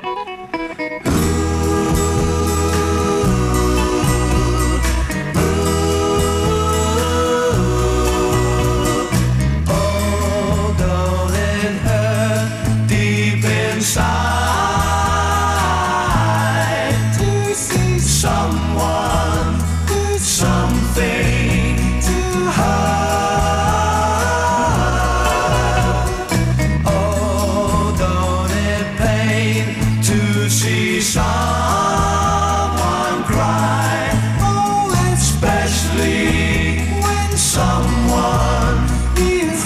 Someone cry, oh, especially when someone is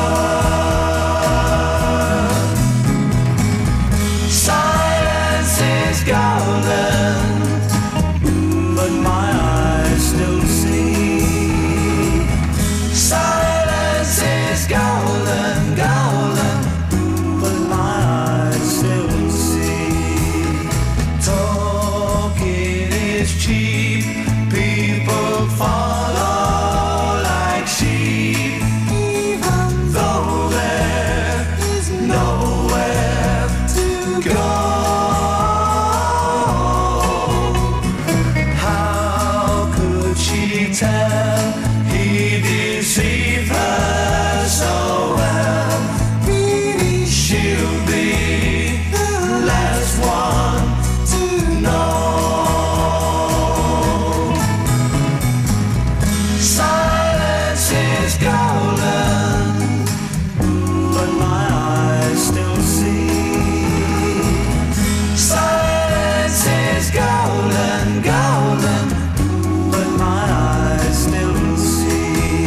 hurt. Silence is golden, but my eyes still see. Silence is golden, golden, but my eyes still see. Talking is cheap, people follow like sheep, even though there is nowhere to go. How could she tell he deceived her so well? Maybe she'll be the last one to know. Silence is golden, but my eyes still see. Silence is golden, golden, but my eyes still see.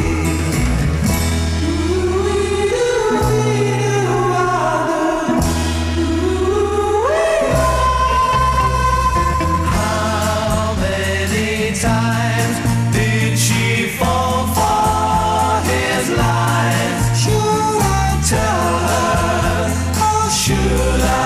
How many times did she fall for his lies? Should I tell her, or should I